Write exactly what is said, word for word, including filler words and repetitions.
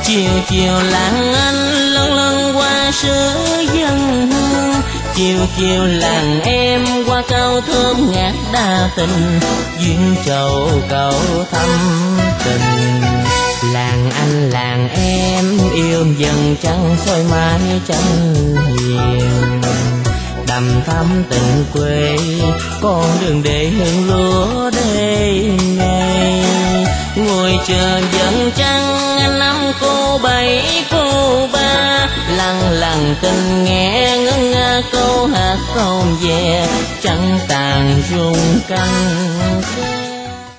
Chiều chiều làng anh lân lân qua sứ dân hương, chiều chiều làng em qua cao thơm ngát đa tình, duyên trầu cầu thăm tình. Làng anh làng em yêu dần trăng soi mái tranh hiền, đầm thắm tình quê con đường để hương lúa để ngày. Ngồi chờ dần trăng anh năm cô bảy cô ba, lặng lặng tình nghe ngân nga câu hát không về, trăng tàn rung căng.